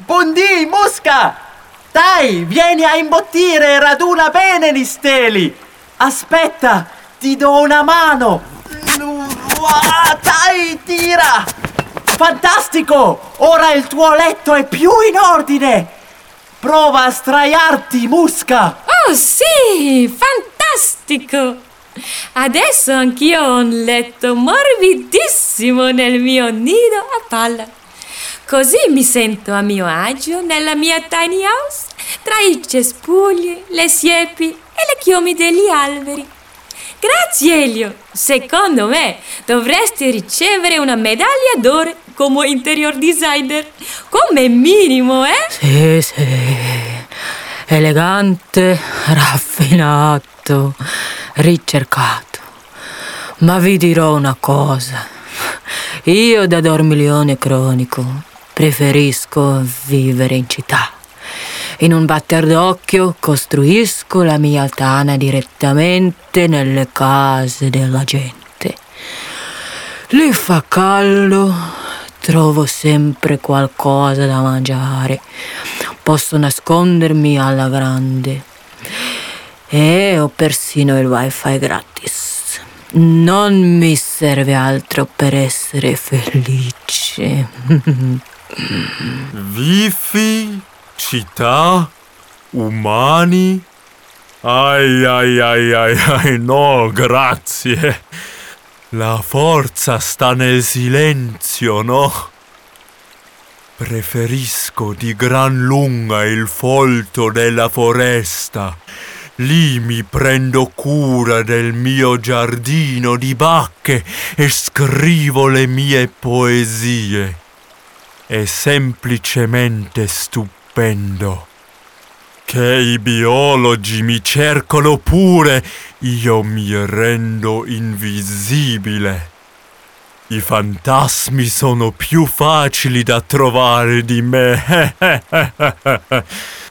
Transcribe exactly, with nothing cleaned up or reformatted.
Buondì, Musca! Dai, vieni a imbottire e raduna bene gli steli! Aspetta, ti do una mano! Dai, tira! Fantastico! Ora il tuo letto è più in ordine! Prova a sdraiarti, Musca! Oh sì, fantastico! Adesso anch'io ho un letto morbidissimo nel mio nido a palla. Così mi sento a mio agio nella mia tiny house, tra i cespugli, le siepi e le chiome degli alberi. Grazie, Elio! Secondo me dovresti ricevere una medaglia d'oro come interior designer, come minimo, eh? Sì, sì, elegante, raffinato, ricercato. Ma vi dirò una cosa, io da dormiglione cronico preferisco vivere in città. In un batter d'occhio costruisco la mia tana direttamente nelle case della gente. Lì fa caldo, trovo sempre qualcosa da mangiare. Posso nascondermi alla grande. E ho persino il wifi gratis. Non mi serve altro per essere felice. Wifi? Città? Umani? Ai ai ai ai ai, no, grazie. La forza sta nel silenzio, no? Preferisco di gran lunga il folto della foresta. Lì mi prendo cura del mio giardino di bacche e scrivo le mie poesie. È semplicemente stupendo. Che i biologi mi cercano pure, io mi rendo invisibile. I fantasmi sono più facili da trovare di me.